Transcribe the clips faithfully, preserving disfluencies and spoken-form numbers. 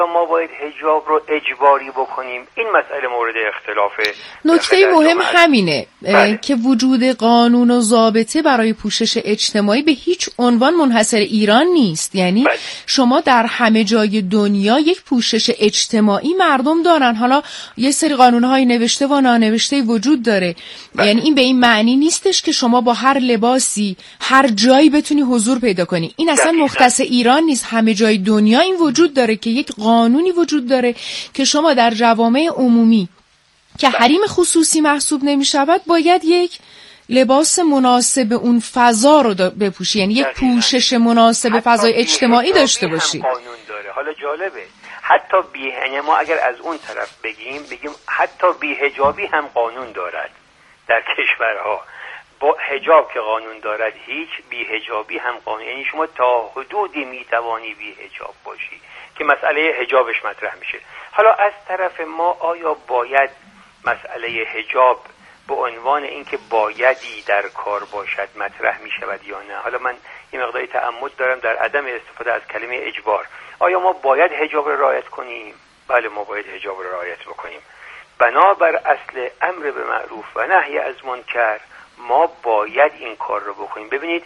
ما باید حجاب رو اجباری بکنیم، این مسئله مورد اختلافه. نکته مهم همینه بله. که وجود قانون و ضابطه برای پوشش اجتماعی به هیچ عنوان منحصر ایران نیست. یعنی بله. شما در همه جای دنیا یک پوشش اجتماعی مردم دارن. حالا یه سری قانون‌های نوشته و نانوشته وجود داره بله. یعنی این به این معنی نیستش که شما با هر لباسی هر جایی بتونی حضور پیدا کنی. این اصلا مختص ایران نیست، همه جای دنیا این وجود داره که یک قانونی وجود داره که شما در جوامع عمومی که حریم خصوصی محسوب نمی شود باید یک لباس مناسب اون فضا رو بپوشی، یعنی یک پوشش مناسب فضای اجتماعی داشته باشی. قانون داره. حالا جالبه حتی بی‌حجابی ما اگر از اون طرف بگیم بگیم حتی بی‌حجابی هم قانون دارد در کشورها. با حجاب که قانون دارد هیچ، بی‌حجابی هم قانون، یعنی شما تا حدودی میتوانی بی‌حجاب باشی که مسئله حجابش مطرح میشه. حالا از طرف ما آیا باید مسئله حجاب به عنوان اینکه بایدی در کار باشد مطرح میشود یا نه؟ حالا من این مقداری تعمد دارم در عدم استفاده از کلمه اجبار. آیا ما باید حجاب را رعایت کنیم؟ بله ما باید حجاب را رعایت بکنیم. بنابر اصل امر به معروف و نهی از منکر ما باید این کار رو بکنیم. ببینید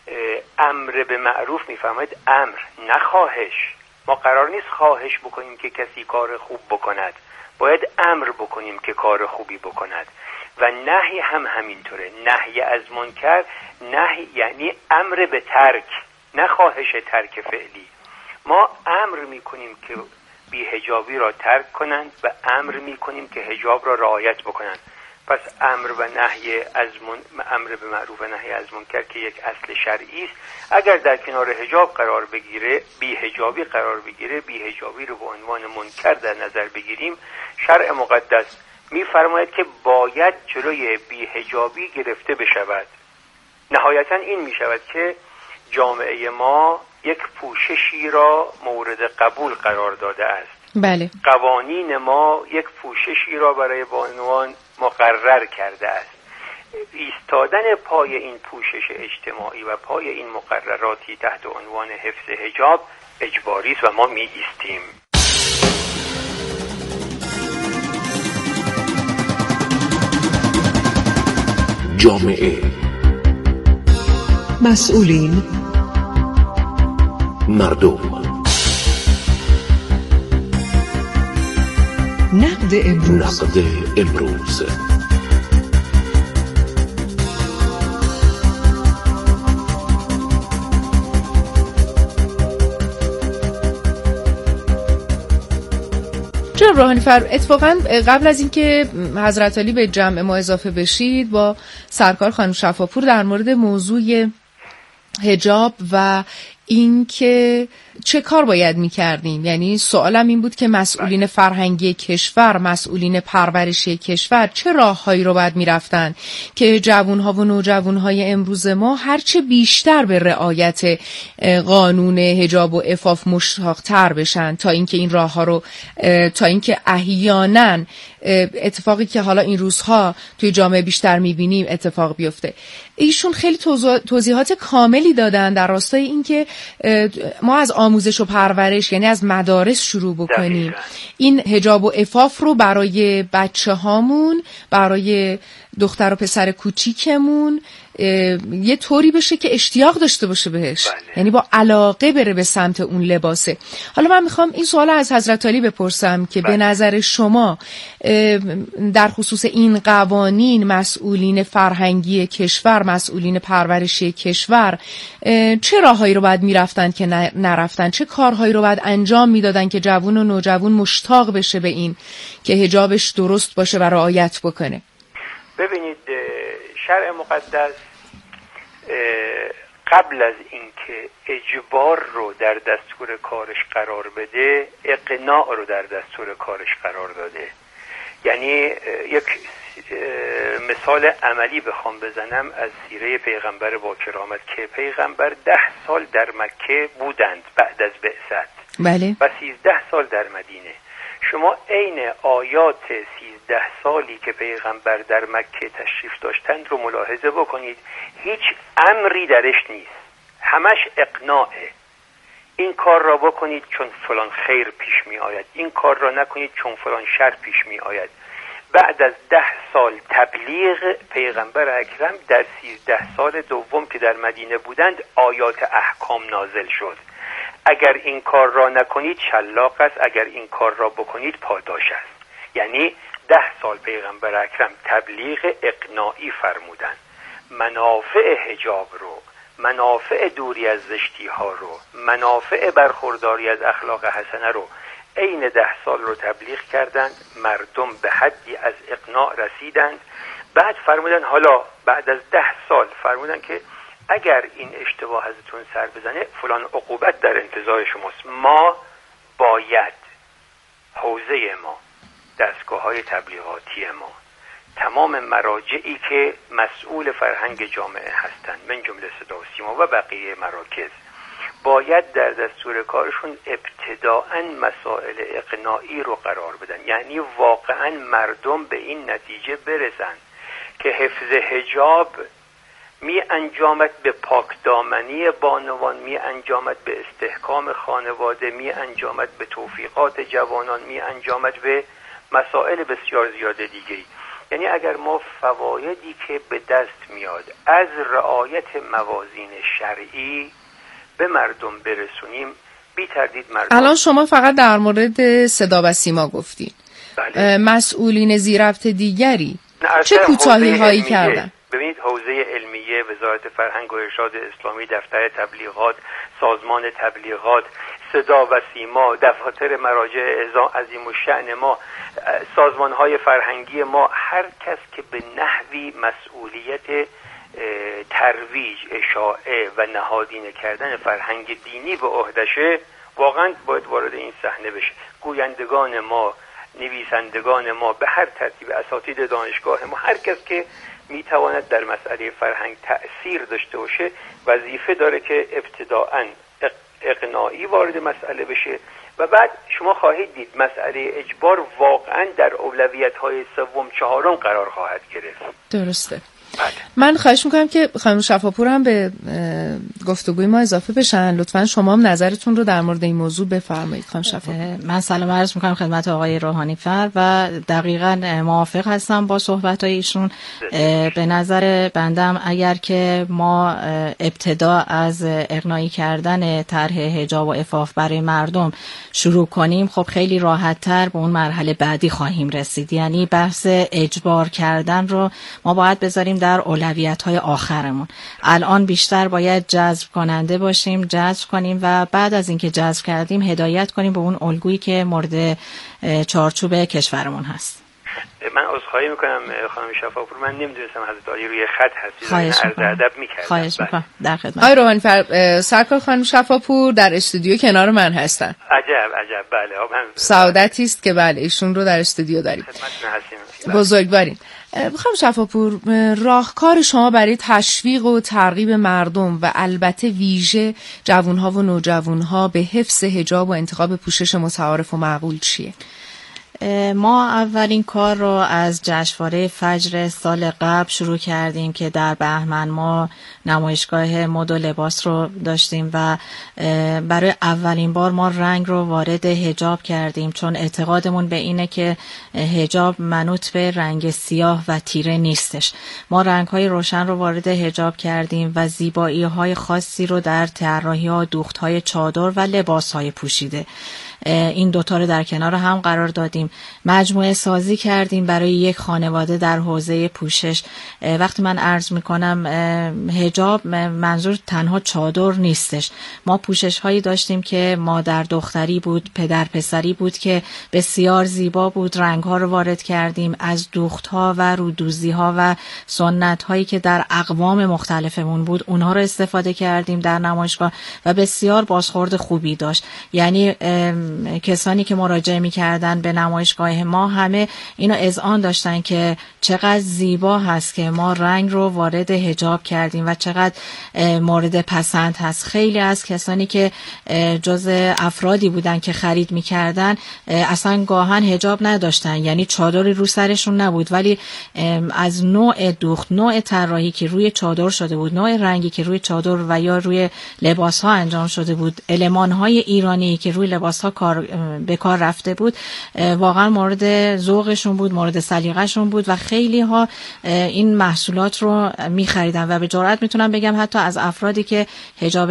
امر به معروف میفهمید امر نه خواهش. ما قرار نیست خواهش بکنیم که کسی کار خوب بکند، باید امر بکنیم که کار خوبی بکند. و نهی هم همینطوره. نهی از منکر، نهی یعنی امر به ترک، نه خواهش ترک فعلی. ما امر میکنیم که بی‌حجابی را ترک کنند و امر میکنیم که حجاب را رعایت بکنند. پس امر و نهی از من... امر به معروف و نهی از منکر که یک اصل شرعی است، اگر در کنار حجاب قرار بگیره، بی‌حجابی قرار بگیره، بی‌حجابی رو به عنوان منکر در نظر بگیریم، شرع مقدس می‌فرماید که باید جلوی بی‌حجابی گرفته بشود. نهایتاً این می‌شود که جامعه ما یک پوششی را مورد قبول قرار داده است. بله. قوانین ما یک پوششی را برای بانوان مقرر کرده است. ایستادن پای این پوشش اجتماعی و پای این مقرراتی تحت عنوان حفظ حجاب اجباری است و ما می ایستیم. جامعه، مسئولین، مردم، نقد امروز. نقد امروز جناب روحانی فر، اتفاقا قبل از اینکه حضرت علی به جمع ما اضافه بشید با سرکار خانم شفاپور در مورد موضوع حجاب و این که چه کار باید می‌کردیم، یعنی سوالم این بود که مسئولین فرهنگی کشور، مسئولین پرورشی کشور چه راههایی رو باید می‌رفتن که جوان‌ها و نوجوان‌های امروز ما هرچه بیشتر به رعایت قانون حجاب و عفاف مشتاق‌تر بشن تا اینکه این راه‌ها رو تا اینکه احیانا اتفاقی که حالا این روزها توی جامعه بیشتر می‌بینیم اتفاق بیفته. ایشون خیلی توضیحات کاملی دادن در راستای اینکه ما از آموزش و پرورش، یعنی از مدارس شروع بکنیم. دقیقا. این حجاب و عفاف رو برای بچه هامون، برای دختر و پسر کوچیکمون یه طوری بشه که اشتیاق داشته باشه بهش. بله. یعنی با علاقه بره به سمت اون لباسه. حالا من میخوام این سوال از حضرت علی بپرسم که بله. به نظر شما در خصوص این قوانین مسئولین فرهنگی کشور، مسئولین پرورشی کشور چه راههایی رو باید میرفتن که نرفتن؟ چه کارهایی رو باید انجام میدادن که جوون و نوجوان مشتاق بشه به این که حجابش درست باشه و رعایت بکنه؟ ببینید شرع مقدس قبل از اینکه اجبار رو در دستور کارش قرار بده، اقناع رو در دستور کارش قرار داده. یعنی یک مثال عملی بخوام بزنم از سیره پیغمبر با کرامت که پیغمبر ده سال در مکه بودند بعد از بعثت. بله. و سیزده سال در مدینه. شما عین آیات سیزده سالی که پیغمبر در مکه تشریف داشتند رو ملاحظه بکنید. هیچ امری درش نیست، همش اقناعه. این کار را بکنید چون فلان خیر پیش می آید، این کار را نکنید چون فلان شر پیش می آید. بعد از ده سال تبلیغ پیغمبر اکرم در سیزده سال دوم که در مدینه بودند آیات احکام نازل شد. اگر این کار را نکنید شلاق است، اگر این کار را بکنید پاداش است. یعنی ده سال پیغمبر اکرم تبلیغ اقناعی فرمودند. منافع حجاب رو، منافع دوری از زشتی ها رو، منافع برخورداری از اخلاق حسنه رو عین ده سال رو تبلیغ کردند. مردم به حدی از اقناع رسیدند. بعد فرمودن حالا بعد از ده سال فرمودن که اگر این اشتباه ازتون سر بزنه فلان عقوبت در انتظار شماست. ما باید حوزه ما، دستگاه های تبلیغاتی ما، تمام مراجعی که مسئول فرهنگ جامعه هستند من جمله صدا و سیما و بقیه مراکز باید در دستور کارشون ابتداءً مسائل اقناعی رو قرار بدن. یعنی واقعاً مردم به این نتیجه برسن که حفظ حجاب می انجامد به پاکدامنی بانوان، می انجامد به استحکام خانواده، می انجامد به توفیقات جوانان، می انجامد به مسائل بسیار زیاد دیگری. یعنی اگر ما فوایدی که به دست میاد از رعایت موازین شرعی به مردم برسونیم، بی تردید مردم. الان شما فقط در مورد صدا و سیما گفتین. بله. مسئولین زیربط دیگری چه کوتاهی هایی کردن؟ ببینید حوزه علمیه، وزارت فرهنگ و ارشاد اسلامی، دفتر تبلیغات، سازمان تبلیغات، صدا و سیما، دفاتر مراجع عظیم الشأن ما، سازمان‌های فرهنگی ما، هر کس که به نحوی مسئولیت ترویج، اشاعه و نهادینه کردن فرهنگ دینی به عهدشه واقعا باید وارد این صحنه بشه. گویندگان ما، نویسندگان ما، به هر ترتیب اساتید دانشگاه ما، هر کس که میتواند در مسئله فرهنگ تأثیر داشته باشه وظیفه داره که ابتداءً اقناعی وارد مسئله بشه و بعد شما خواهید دید مسئله اجبار واقعا در اولویت‌های سوم چهارم قرار خواهد گرفت. درسته. من خواهش میکنم که خانم شفاپور هم به گفتگوی ما اضافه بشن. لطفاً شما هم نظرتون رو در مورد این موضوع بفرمایید. خانم شفاپور. من سلام عرض میکنم خدمت آقای روحانی فر و دقیقاً موافق هستم با صحبت‌های ایشون. به نظر بندم اگر که ما ابتدا از اقناعی کردن طرح حجاب و عفاف برای مردم شروع کنیم، خب خیلی راحت‌تر به اون مرحله بعدی خواهیم رسید. یعنی بحث اجبار کردن رو ما باید بذاریم در اولویت‌های آخرمون. الان بیشتر باید جذب کننده باشیم، جذب کنیم و بعد از اینکه جذب کردیم هدایت کنیم به اون الگویی که مورد چارچوب کشورمون هست. من عذرخواهی میکنم خانم شفاپور، من نمیدونستم حضرت عالی روی خط هستید. خواهش عرض ادب میکردم. خواهش میکنم. در خدمت. آقای روحانی فر، سرکار خانم شفاپور در استودیو کنار من هستن. عجب عجب. بله من سعادتی است که بله ایشون رو در استودیو داریم. خدمتتون هستیم. بزرگوارین. خانم شفاپور، راهکار شما برای تشویق و ترغیب مردم و البته ویژه جوانها و نوجوانها به حفظ حجاب و انتخاب پوشش متعارف و معقول چیه؟ ما اولین کار رو از جشنواره فجر سال قبل شروع کردیم که در بهمن ما نمایشگاه مد و لباس رو داشتیم و برای اولین بار ما رنگ رو وارد حجاب کردیم، چون اعتقادمون به اینه که حجاب منوط به رنگ سیاه و تیره نیستش. ما رنگ‌های روشن رو وارد حجاب کردیم و زیبایی‌های خاصی رو در طراحی‌ها، دوخت‌های چادر و لباس‌های پوشیده این دوتا رو در کنار هم قرار دادیم. مجموعه سازی کردیم برای یک خانواده در حوزه پوشش. وقتی من عرض میکنم حجاب، منظور تنها چادر نیستش. ما پوشش هایی داشتیم که مادر دختری بود، پدر پسری بود که بسیار زیبا بود. رنگ ها رو وارد کردیم، از دوخت ها و رودوزی ها و سنت هایی که در اقوام مختلفمون بود اونها رو استفاده کردیم در نمایشگاه و بسیار بازخورد خوبی داشت. یعنی کسانی که مراجعه می‌کردن به نمایشگاه ما همه اینو اذعان داشتن که چقدر زیبا هست که ما رنگ رو وارد حجاب کردیم و چقدر مورد پسند هست. خیلی از کسانی که جز افرادی بودن که خرید می‌کردن اصلا گاهن حجاب نداشتن، یعنی چادری رو سرشون نبود، ولی از نوع دوخت، نوع طراحی که روی چادر شده بود، نوع رنگی که روی چادر و یا روی لباس‌ها انجام شده بود، المان‌های ایرانی که روی لباس‌ها کار به کار رفته بود، واقعا مورد ذوقشون بود، مورد سلیقه‌شون بود و خیلی‌ها این محصولات رو می‌خریدن و به جرئت میتونم بگم حتی از افرادی که حجاب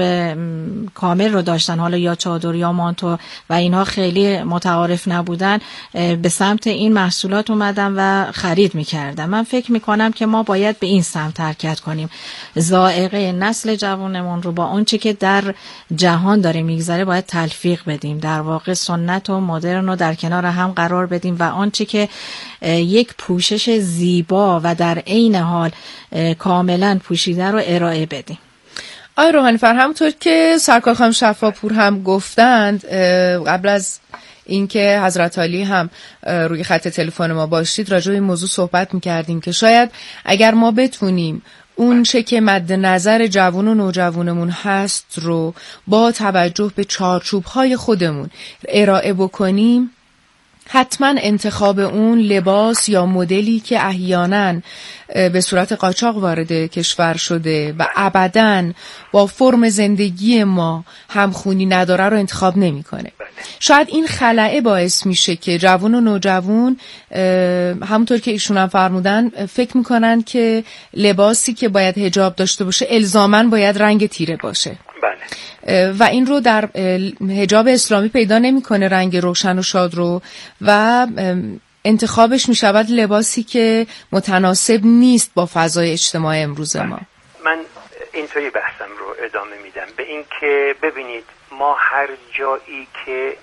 کامل رو داشتن، حالا یا چادر یا مانتو و اینها خیلی متعارف نبودن، به سمت این محصولات اومدن و خرید می‌کردن. من فکر می‌کنم که ما باید به این سمت حرکت کنیم، ذائقه نسل جوانمون رو با اون چی که در جهان داره میگذره باید تلفیق بدیم، در واقع سنت و مدرن رو در کنار هم قرار بدیم و آن چی که یک پوشش زیبا و در عین حال کاملا پوشیده رو ارائه بدیم. آقای روحانی فر، همونطور که سرکار خانم شفاپور هم گفتند قبل از اینکه حضرت عالی هم روی خط تلفن ما باشید راجع به این موضوع صحبت می‌کردیم که شاید اگر ما بتونیم اون چه که مد نظر جوان و نوجوانمون هست رو با توجه به چارچوب‌های خودمون ارائه بکنیم، حتما انتخاب اون لباس یا مدلی که احیانا به صورت قاچاق وارد کشور شده و ابداً با فرم زندگی ما همخونی نداره رو انتخاب نمی‌کنه. شاید این خلأ باعث میشه که جوان و نوجوان همونطور که ایشون هم فرمودن فکر میکنن که لباسی که باید حجاب داشته باشه الزاماً باید رنگ تیره باشه. بله. و این رو در حجاب اسلامی پیدا نمیکنه، رنگ روشن و شاد رو، و انتخابش میشود لباسی که متناسب نیست با فضای اجتماعی امروز ما. من اینطوری بحثم رو ادامه میدم به این که ببینید ما هر جایی که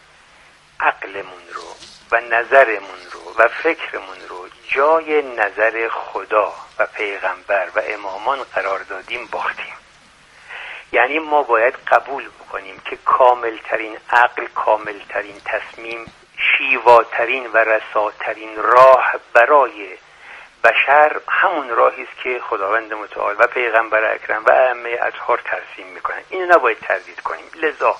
عقلمون رو و نظرمون رو و فکرمون رو جای نظر خدا و پیغمبر و امامان قرار دادیم باختیم. یعنی ما باید قبول بکنیم که کاملترین عقل، کاملترین تصمیم، شیواترین و رساترین راه برای بشر همون راهی است که خداوند متعال و پیغمبر اکرم و ائمه اطهار ترسیم میکنن. اینو نباید تردید کنیم. لذا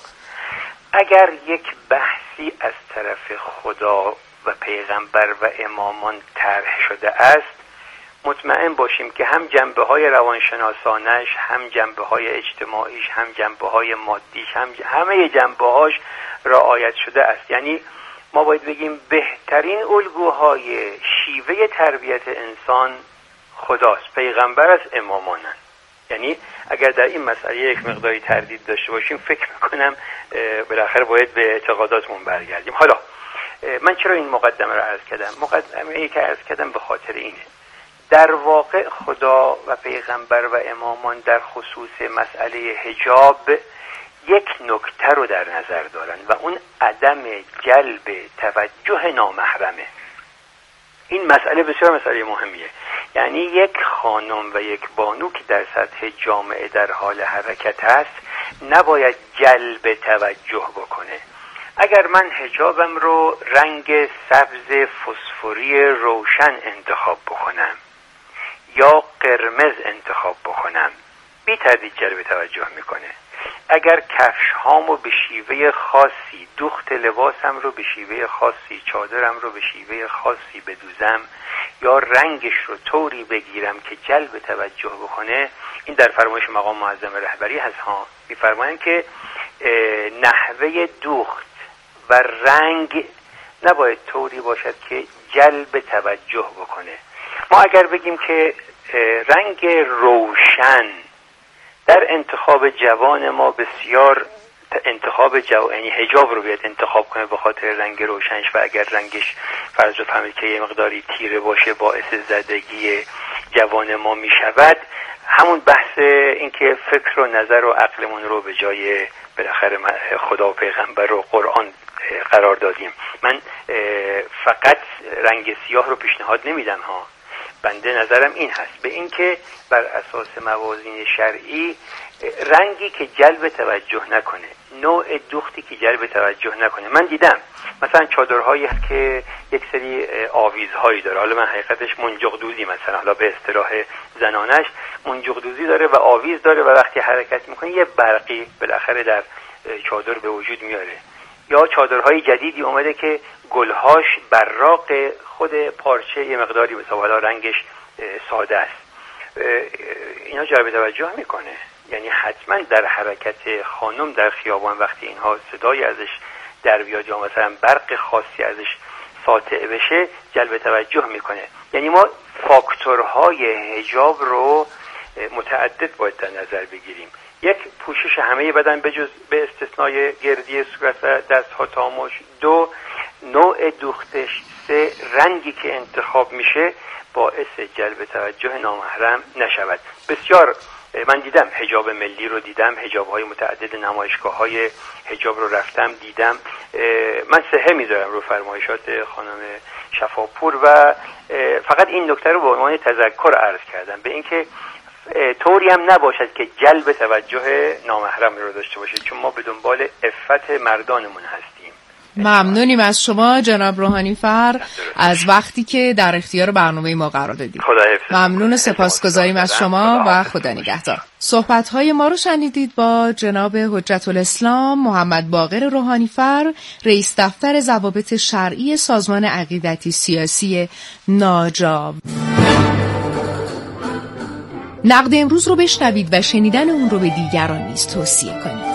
اگر یک بحثی از طرف خدا و پیغمبر و امامان طرح شده است، مطمئن باشیم که هم جنبه های روانشناسانش، هم جنبه های اجتماعیش، هم جنبه های مادیش، هم همه جنبه هاش رعایت شده است. یعنی ما باید بگیم بهترین الگوهای شیوه تربیت انسان خداست، پیغمبر از امامانن. یعنی اگر در این مسئله یک مقداری تردید داشته باشیم فکر میکنم بالاخره باید به اعتقاداتمون برگردیم. حالا من چرا این مقدمه رو عرض کردم؟ مقدمه ای که عرض کردم به خاطر اینه در واقع خدا و پیغمبر و امامان در خصوص مسئله حجاب یک نکته رو در نظر دارن و اون عدم جلب توجه نامحرمه. این مسئله بسیار مسئله مهمیه. یعنی یک خانم و یک بانو که در سطح جامعه در حال حرکت هست نباید جلب توجه بکنه. اگر من حجابم رو رنگ سبز فسفوری روشن انتخاب بکنم یا قرمز انتخاب بکنم بی تردید جلب توجه میکنه. اگر کفش هامو به شیوه خاصی، دوخت لباسم رو به شیوه خاصی، چادرم رو به شیوه خاصی بدوزم یا رنگش رو طوری بگیرم که جلب توجه بکنه، این در فرمایش مقام معظم رهبری هست ها. میفرمایند که نحوه دوخت و رنگ نباید طوری باشد که جلب توجه بکنه. ما اگر بگیم که رنگ روشن در انتخاب جوان ما بسیار انتخاب جوان، یعنی حجاب رو باید انتخاب کنه به خاطر رنگ روشنش و اگر رنگش فرض رو فهمید که یه مقداری تیره باشه باعث زدگی جوان ما می شود، همون بحث این که فکر و نظر و عقلمون رو به جای بالاخره خدا و پیغمبر و قرآن قرار دادیم. من فقط رنگ سیاه رو پیشنهاد نمیدم ها، بنده نظرم این هست، به اینکه بر اساس موازین شرعی رنگی که جلب توجه نکنه، نوع دوختی که جلب توجه نکنه. من دیدم مثلا چادرهایی هست که یک سری آویزهایی داره، حالا من حقیقتش منجق دوزی مثلا، حالا به اصطلاح زنانش منجق دوزی داره و آویز داره و وقتی حرکت میکنه یه برقی بالاخره در چادر به وجود میاره. یا چادرهای جدیدی اومده که گلهاش براق، خود پارچه یه مقداری مثلا حالا رنگش ساده است، اینا جلب توجه میکنه. یعنی حتما در حرکت خانم در خیابان وقتی اینها صدای ازش در بیاد یا مثلا برق خاصی ازش ساطع بشه جلب توجه میکنه. یعنی ما فاکتورهای حجاب رو متعدد باید در نظر بگیریم. یک، پوشش همه بدن بجز به استثنای گردی صورت و دست‌ها تا مچ. دو، نوع دوختش. سه، رنگی که انتخاب میشه باعث جلب توجه نامحرم نشود. بسیار من دیدم حجاب ملی رو دیدم، حجاب‌های متعدد نمایشگاه‌های حجاب رو رفتم دیدم. من سهه میذارم رو فرمایشات خانم شفاپور و فقط این نکته رو به عنوان تذکر عرض کردم به اینکه طوری هم نباشد که جلب توجه نامحرم رو داشته باشه، چون ما به دنبال عفت مردانمون هستیم. ممنونیم از شما جناب روحانی فر از وقتی که در اختیار برنامه ما قرار دادید. ممنون و سپاسگزاریم از شما و خدا نگهدار. صحبت‌های ما رو شنیدید با جناب حجت الاسلام محمد باقر روحانی فر، رئیس دفتر ضوابط شرعی سازمان عقیدتی سیاسی ناجا. نقد امروز رو بشنوید و شنیدن اون رو به دیگران نیز توصیه کنید.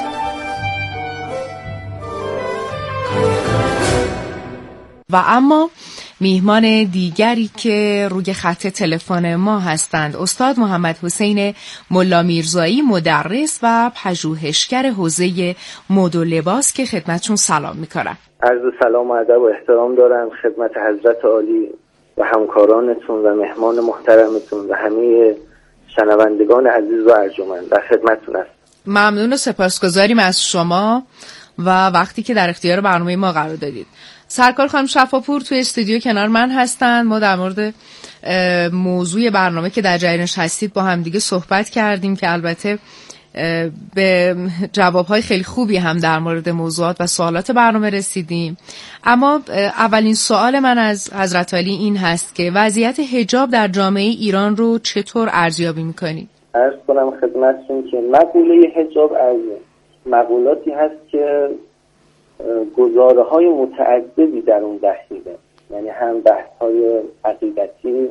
و اما میهمان دیگری که روی خط تلفن ما هستند استاد محمد حسین ملا میرزایی، مدرس و پژوهشگر حوزه مد و لباس که خدمتشون سلام میکنم. عرض سلام و ادب و احترام دارم خدمت حضرت عالی و همکارانتون و مهمان محترمتون و همه شنوندگان عزیز و ارجمند. در خدمتتون هستم. ممنون و سپاسگزاریم از شما و وقتی که در اختیار برنامه ما قرار دادید. سرکار خانم شفاپور توی استودیو کنار من هستند. ما در مورد موضوع برنامه که در جریانش هستید با هم دیگه صحبت کردیم که البته به جوابهای خیلی خوبی هم در مورد موضوعات و سوالات برنامه رسیدیم. اما اولین سوال من از حضرت عالی این هست که وضعیت حجاب در جامعه ایران رو چطور ارزیابی میکنید؟ عرض کنم خدمتتون که مقوله حجاب از مقولاتی هست که گزاره های متعددی در اون دخیله، یعنی هم بحث های عقیدتی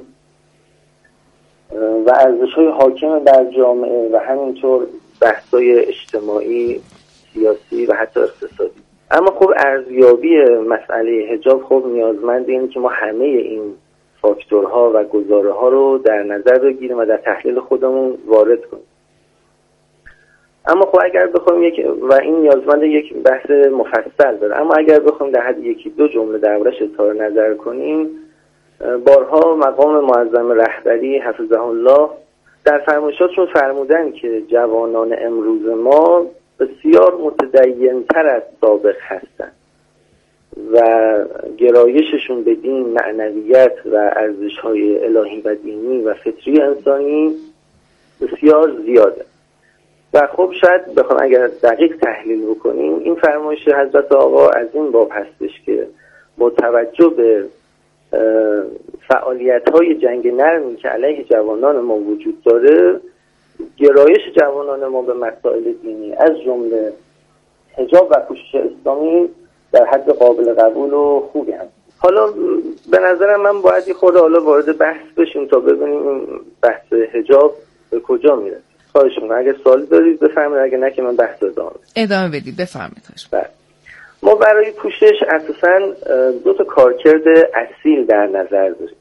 و ارزش های حاکم در جامعه و همینطور بحث های اجتماعی، سیاسی و حتی اقتصادی. اما خب ارزیابی مسئله حجاب خب نیازمند اینه که ما همه این فاکتورها و گزاره ها رو در نظر بگیریم و در تحلیل خودمون وارد کنیم. اما خب اگر بخوایم یک و این نیازمند یک بحث مفصل داره، اما اگر بخوایم در حد یکی دو جمله دربارش اظهار نظر کنیم، بارها مقام معظم رهبری حفظه الله در فرمایشاتشون فرمودن که جوانان امروز ما بسیار متدین‌تر از سابق هستند و گرایششون به دین، معنویت و ارزش‌های الهی و دینی و فطری انسانی بسیار زیاده. و خب شاید بخوام اگر دقیق تحلیل بکنیم این فرمایش حضرت آقا از این باب هستش که با توجه به فعالیت‌های جنگ نرمی که علیه جوانان ما وجود داره، گرایش جوانان ما به مسائل دینی از جمله حجاب و پوشش اسلامی در حد قابل قبول و خوبی هست. حالا به نظرم من باید یه خورده حالا وارد بحث بشیم تا ببینیم این بحث حجاب به کجا میره. خواهش می‌کنم اگه سوالی دارید بفرمایید، اگه نه که من بحث رو ادامه بدم. ادامه بدید بفرمایید. بله. ما برای پوشش اساساً دو تا کارکرد اصیل در نظر داریم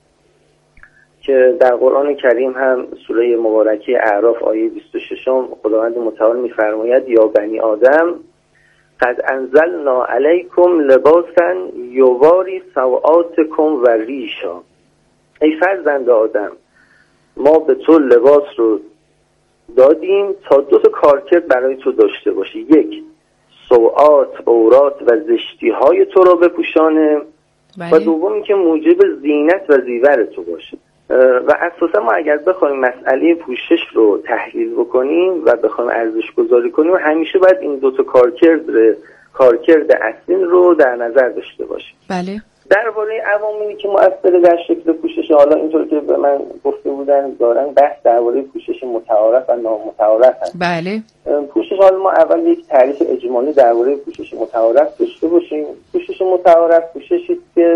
که در قرآن کریم هم سوره مبارکه اعراف آیه بیست و شش خداوند متعال می‌فرماید یا بنی آدم قد انزلنا علیکم لباسا یواری سوآتکم و ریشا. ای فرزند آدم ما به تو لباس رو دادیم تا دو تا کارکرد برای تو داشته باشی، یک سوآت، عورات و زشتی های تو رو بپوشانه، و دومی که موجب زینت و زیور تو باشه. و اساسا ما اگر بخوایم مسئله پوشش رو تحلیل بکنیم و بخوایم ارزش گذاری کنیم همیشه باید این دو تا کارکرد کارکرد اصلی رو در نظر داشته باشیم. بله. درباره عواملی که مؤثر در شکل پوشش، حالا اینطور که به من گفته بودن دارن بحث درباره پوشش متعارف و نامتعارف هست. بله. پوشش، حالا ما اول یک تعریف اجمالی درباره پوشش متعارف داشته باشیم. پوشش متعارف پوششی که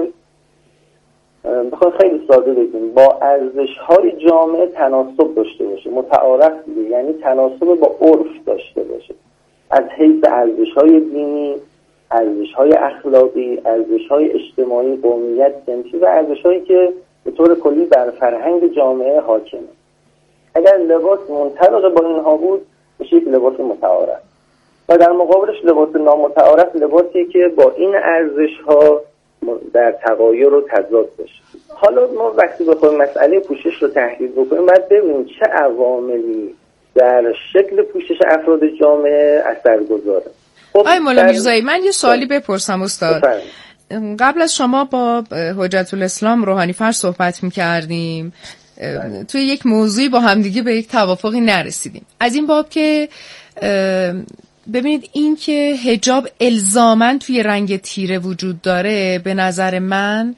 بخوام خیلی ساده بگیم با ارزش‌های جامعه تناسب داشته باشه. متعارف یعنی تناسب با عرف داشته باشه، از حیث ارزش‌های دینی، ارزش‌های اخلاقی، ارزش‌های اجتماعی، قومیت، جنسی و ارزش‌هایی که به طور کلی بر فرهنگ جامعه حاکمه. اگر لباس منطبق با اینها بود میشه یک لباس متعارف و در مقابلش لباس نامتعارف لباسی که با این ارزش‌ها در تغایر و تضاد باشه. حالا ما وقتی بخوایم مسئله پوشش رو تحلیل بکنیم باید ببینیم چه عواملی در شکل پوشش افراد جامعه اثرگذاره. آی مولا میرزایی، من یه سوالی بپرسم استاد. بفرمایید. قبل از شما با حجت الاسلام روحانی فرش صحبت می‌کردیم، توی یک موضوعی با همدیگه به یک توافقی نرسیدیم. از این باب که ببینید این که حجاب الزاماً توی رنگ تیره وجود داره به نظر من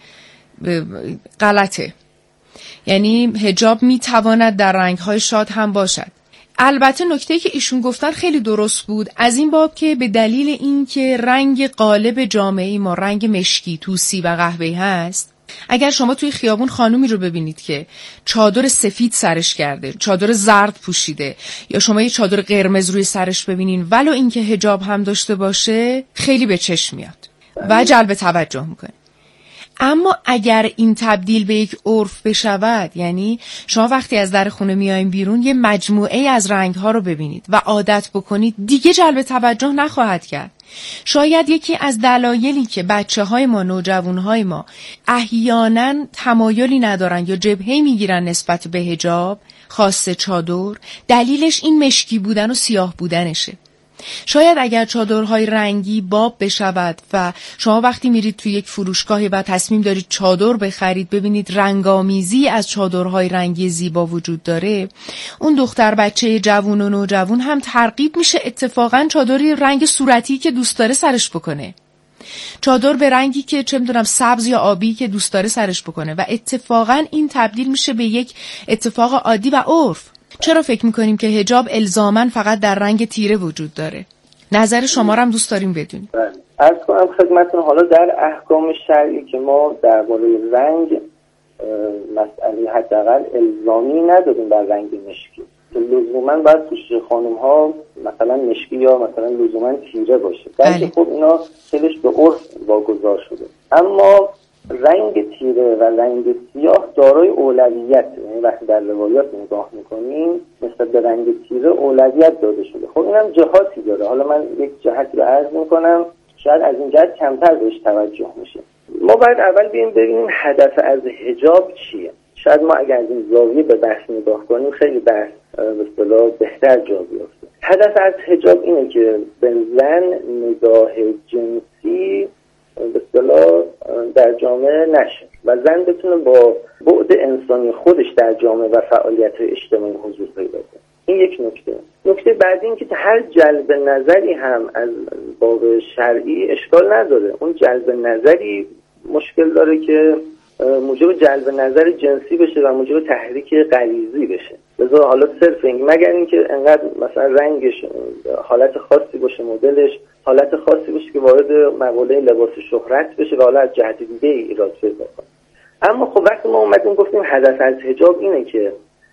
غلطه. یعنی حجاب میتواند در رنگ‌های شاد هم باشد. البته نکته‌ای که ایشون گفتن خیلی درست بود، از این باب که به دلیل اینکه رنگ غالب جامعه ما رنگ مشکی، توسی و قهوه‌ای هست، اگر شما توی خیابون خانومی رو ببینید که چادر سفید سرش کرده، چادر زرد پوشیده، یا شما یه چادر قرمز روی سرش ببینین ولو اینکه حجاب هم داشته باشه، خیلی به چشم میاد و جلب توجه میکنه. اما اگر این تبدیل به یک عرف بشود، یعنی شما وقتی از در خونه میایین بیرون یه مجموعه از رنگ‌ها رو ببینید و عادت بکنید، دیگه جلب توجه نخواهد کرد. شاید یکی از دلایلی که بچه‌های ما، نوجوان‌های ما احیانا تمایلی ندارن یا جبهه‌ای میگیرن نسبت به حجاب، خاصه چادر، دلیلش این مشکی بودن و سیاه بودنشه. شاید اگر چادرهای رنگی باب بشود و شما وقتی میرید توی یک فروشگاهی و تصمیم دارید چادر بخرید، ببینید رنگامیزی از چادرهای رنگی زیبا وجود داره، اون دختر بچه جوون و نوجوان هم ترغیب میشه اتفاقا چادری رنگ صورتی که دوست داره سرش بکنه، چادر به رنگی که چه میدونم سبز یا آبی که دوست داره سرش بکنه و اتفاقا این تبدیل میشه به یک اتفاق عادی و عرف. چرا فکر میکنیم که حجاب الزاماً فقط در رنگ تیره وجود داره؟ نظر شما رو هم دوست داریم بدونیم. بله. عرض کنم خدمتتون، حالا در احکام شرعی که ما درباره رنگ مسئله حداقل الزامی نداریم بر رنگ مشکی که لزوماً باید پوشش خانم ها مثلا مشکی یا مثلا لزوماً تیره باشه. بلکه خب اینا خیلیش به عرف واگذار شده. اما رنگ تیره و رنگ سیاه دارای اولویت، یعنی وقتی در روایات نگاه میکنیم نسبت به رنگ تیره اولویت داده شده. خب اینم جهاتی داره. حالا من یک جهتی رو عرض میکنم، شاید از این جهت کمتر بهش توجه میشه. ما باید اول ببینیم ببینیم هدف از حجاب چیه. شاید ما اگر از این زاویه به بحث نگاه کنیم خیلی بحث به اصطلاح بهتر جا بیفته. هدف از حجاب اینه که به زن نگاه جنسی به اصطلاح در جامعه نشه و زن بتونه با بعد انسانی خودش در جامعه و فعالیت‌های اجتماعی حضور پیدا کنه. این یک نکته. نکته بعدی این که هر جلب نظری هم از باب شرعی اشکال نداره. اون جلب نظری مشکل داره که موجب جلب نظر جنسی بشه و موجب تحریک غریزی بشه. لذا حالا صرف این مگر اینکه انقدر مثلا رنگش حالت خاصی باشه، مدلش حالت خاصی باشه که وارد مقوله لباس شهرت بشه و حالا از جهت دیگه ایراد پیدا کنه. اما خب وقتی ما اومدیم گفتیم هدف از حجاب اینه که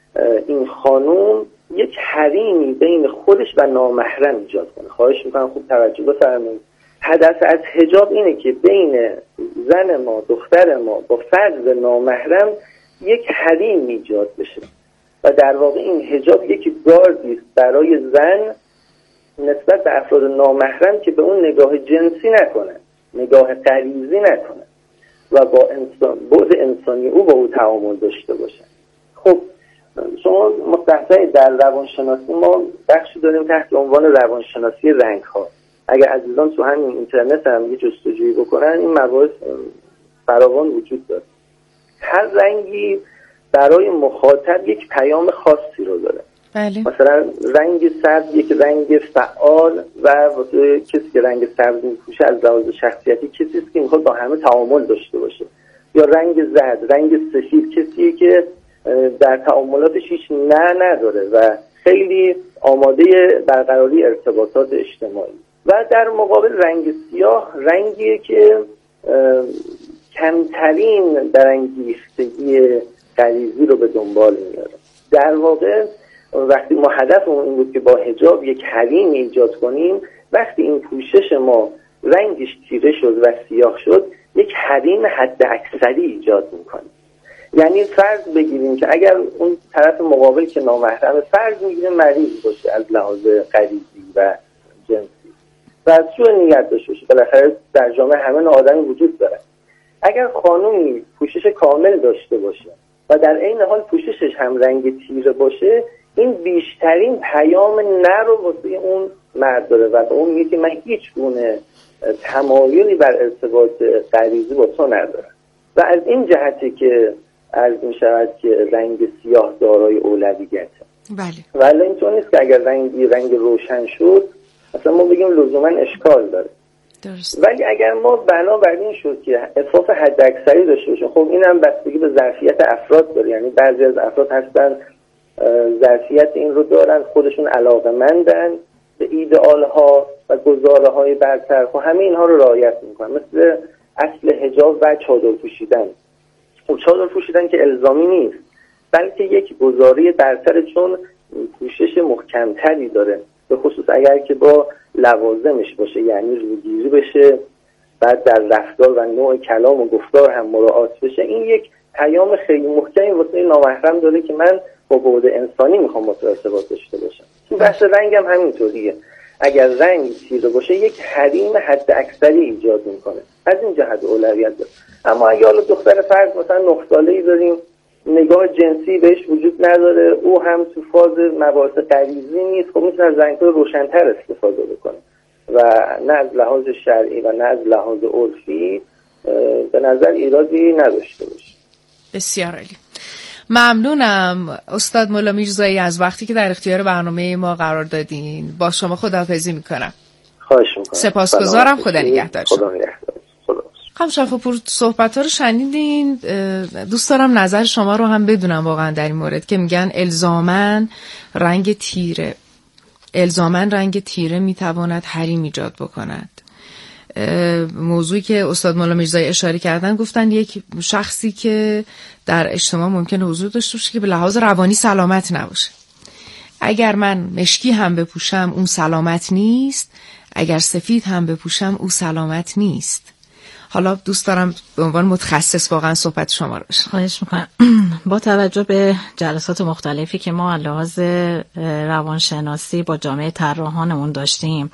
این خانوم یک حریمی بین خودش و نامحرم ایجاد کنه. خواهش میکنم خوب توجه بفرمایید. هدف از حجاب اینه که بین زن ما، دختر ما با فرد نامحرم یک حریم ایجاد بشه و در واقع این حجاب یک گاردی است برای زن نسبت به افراد نامحرم که به اون نگاه جنسی نکنه، نگاه غریزی نکنه و با انسان بعد انسانی او با او تعامل داشته باشه. خب شما مستحضر در روانشناسی ما بخشی داریم تحت عنوان روانشناسی رنگ ها. اگر عزیزان تو همین اینترنت هم یه جستجویی بکنن این مباحث فراوان وجود داره. هر رنگی برای مخاطب یک پیام خاصی رو داره. بله. مثلا رنگ سبز یک رنگ فعال و واسه کسی که رنگ سبز میپوشه از لحاظ شخصیتی کسی است که میخواد با همه تعامل داشته باشه. یا رنگ زرد، رنگ سفید کسیه که در تعاملاتش هیچ نه نداره و خیلی آماده برقراری ارتباطات اجتماعی. و در مقابل رنگ سیاه رنگیه که کمترین درانگیختگی غریزی رو به دنبال میاره. در واقع وقتی ما هدفمون این بود که با حجاب یک حریم ایجاد کنیم، وقتی این پوشش ما رنگش تیره شد و سیاه شد، یک حریم حد اکثری ایجاد میکنیم. یعنی فرض بگیریم که اگر اون طرف مقابل که نامحرمه، فرض میگیریم مریض باشه از لحاظ غریزی و جنسی و از سوء نیت داشته باشه، بالاخره در جامعه همه نوع آدمی وجود داره. اگر خانومی پوشش کامل داشته باشه و در عین حال پوششش هم رنگ تیره باشه، این بیشترین پیام نه رو واسه اون مرد داره و به اون میگه که من هیچ گونه تمایلی بر ارتباط غریزی با تو ندارم. و از این جهتی که عرض می شود که رنگ سیاه دارای اولویته. بله. ولی اینطور نیست که اگر رنگی رنگ روشن شد مثلا ما بگیم لزوما اشکال داره. درست. ولی اگر ما بنابر این شد که عفاف حد اکثری داشته باشیم، خب اینم بستگی به ظرفیت افراد داره. یعنی بعضی از افراد هستن ظرفیت این رو دارن، خودشون علاقه‌مندن به ایدئال ها و گزاره های برتر و همه اینها رو رعایت میکنن، مثل اصل حجاب و چادر پوشیدن. و چادر پوشیدن که الزامی نیست بلکه یک گزاره برتر، چون پوشش محکمتری داره، به خصوص اگر که با لوازمش باشه، یعنی روگیری بشه، بعد در رفتار و نوع کلام و گفتار هم مراعات بشه. این یک پیام خیلی محکمی واسه نامحرم داره که من با بعد انسانی میخوام با تو ارتباط داشته باشم. تو بحث رنگ هم همینطوریه. اگر رنگ تیره باشه یک حریم حد اکثری ایجاد میکنه، از این جهت اولویت داره. اما اگه حالا دختر فرض مثلا نه ساله‌ای داریم، نگاه جنسی بهش وجود نداره، او هم تو فاز مباحث غریزی نیست، خب میتونه از رنگ‌های روشن‌تر استفاده بکنه و نه از لحاظ شرعی و نه از لحاظ عرفی به نظر ایرادی نداشته باشه. بسیار عالی. ممنونم استاد مولا میرزایی از وقتی که در اختیار برنامه ما قرار دادین. با شما خداحافظی میکنم. خواهش میکنم. سپاسگزارم. خدا نگهدار. خدا نگهدار. خانم شفاپور صحبت‌ها رو شنیدین. دوست دارم نظر شما رو هم بدونم واقعا در این مورد که میگن الزاماً رنگ تیره الزاماً رنگ تیره میتواند حریم ایجاد بکند. موضوعی که استاد مولا میرزایی اشاره کردن، گفتن یک شخصی که در اجتماع ممکنه حضور داشته باشه که به لحاظ روانی سلامت نباشه. اگر من مشکی هم بپوشم اون سلامت نیست، اگر سفید هم بپوشم اون سلامت نیست. حالا دوست دارم به عنوان متخصص واقعا صحبت شما رو بشنوم. خواهش میکنم. با توجه به جلسات مختلفی که ما لحاظ روانشناسی با جامعه طراحانمون داشتیم،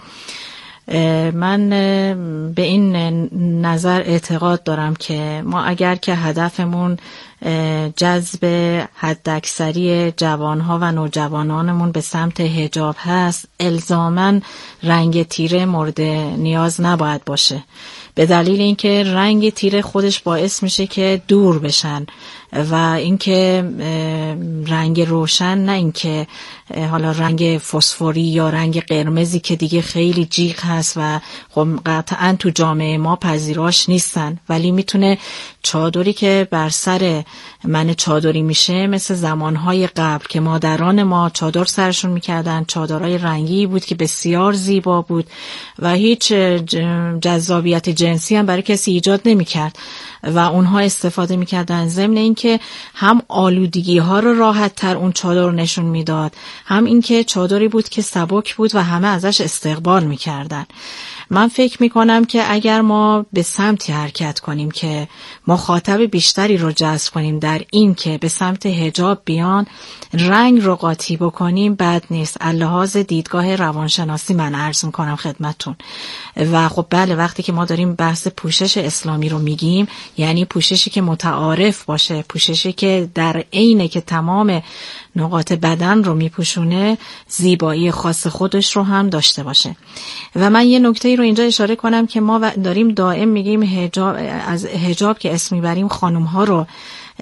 من به این نظر اعتقاد دارم که ما اگر که هدفمون جذب حداکثری جوانها و نوجوانانمون به سمت حجاب هست، الزاماً رنگ تیره مورد نیاز نباید باشه، به دلیل اینکه رنگ تیره خودش باعث میشه که دور بشن و اینکه رنگ روشن، نه اینکه حالا رنگ فسفوری یا رنگ قرمزی که دیگه خیلی جیغ هست و خب قطعا تو جامعه ما پذیراش نیستن، ولی میتونه چادری که بر سر من چادری میشه مثل زمانهای قبل که مادران ما چادر سرشون میکردن، چادرهای رنگی بود که بسیار زیبا بود و هیچ جذابیت جنسی هم برای کسی ایجاد نمیکرد و اونها استفاده میکردن، ضمن اینکه هم آلودگی ها رو راحت تر اون چادر نشون میداد، هم اینکه چادری بود که سبک بود و همه ازش استقبال میکردن. من فکر میکنم که اگر ما به سمتی حرکت کنیم که مخاطب بیشتری رو جذب کنیم در این که به سمت حجاب بیان، رنگ رو قاطی بکنیم بد نیست. لحاظ دیدگاه روانشناسی من عرض میکنم خدمتون. و خب بله، وقتی که ما داریم بحث پوشش اسلامی رو میگیم، یعنی پوششی که متعارف باشه، پوششی که در عینه که تمام نقاط بدن رو میپوشونه، زیبایی خاص خودش رو هم داشته باشه. و من یه نکته رو اینجا اشاره کنم که ما داریم دائم میگیم حجاب، از حجاب که اسم میبریم خانم ها رو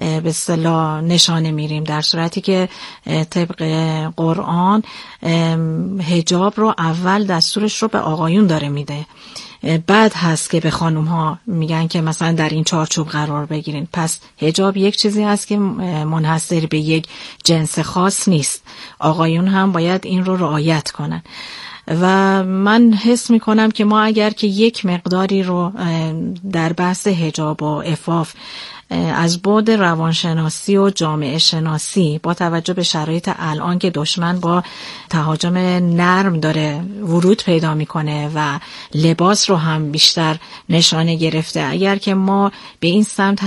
به اصطلاح نشانه میریم، در صورتی که طبق قرآن حجاب رو اول دستورش رو به آقایون داره میده، بعد هست که به خانوم ها میگن که مثلا در این چارچوب قرار بگیرین. پس حجاب یک چیزی هست که منحصر به یک جنس خاص نیست، آقایون هم باید این رو رعایت کنن. و من حس میکنم که ما اگر که یک مقداری رو در بحث حجاب و عفاف از بعد روانشناسی و جامعه شناسی با توجه به شرایط الان که دشمن با تهاجم نرم داره ورود پیدا میکنه و لباس رو هم بیشتر نشانه گرفته، اگر که ما به این سمت